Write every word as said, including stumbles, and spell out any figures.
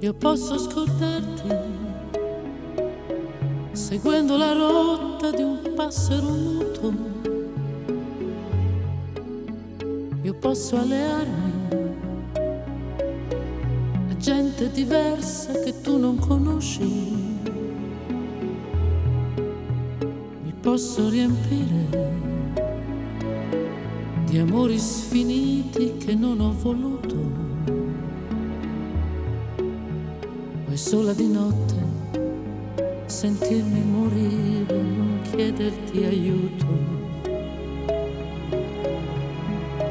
Io posso scordarti seguendo la rotta di un passero muto. Io posso allearmi a gente diversa che tu non conosci. Mi posso riempire di amori sfiniti che non ho voluto. Vuoi sola di notte sentirmi morire, non chiederti aiuto.